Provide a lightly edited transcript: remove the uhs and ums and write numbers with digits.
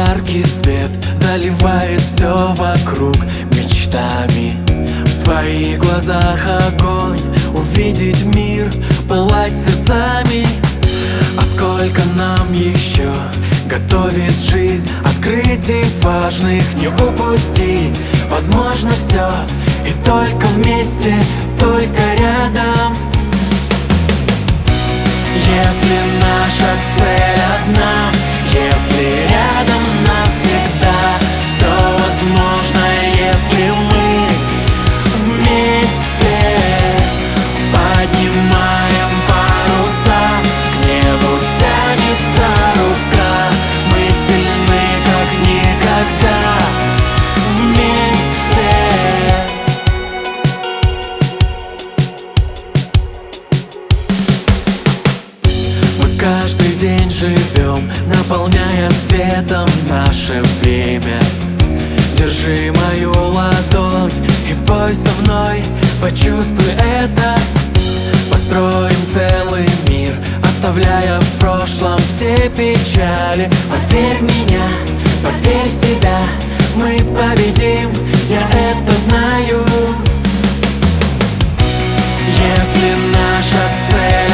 яркий свет заливает все вокруг мечтами. В твоих глазах огонь, увидеть мир, пылать сердцами. А сколько нам еще готовит жизнь открытий важных, не упусти. Возможно все, и только вместе, только рядом. Если наша цель одна, если рядом навсегда, все возможно, если мы вместе поднимаем паруса, к небу тянется рука. Мы сильны, как никогда, вместе. Мы каждый день живем, наполняя светом наше время. Держи мою ладонь и пой со мной, почувствуй это. Построим целый мир, оставляя в прошлом все печали. Поверь в меня, поверь в себя, мы победим, я это знаю. Если наша цель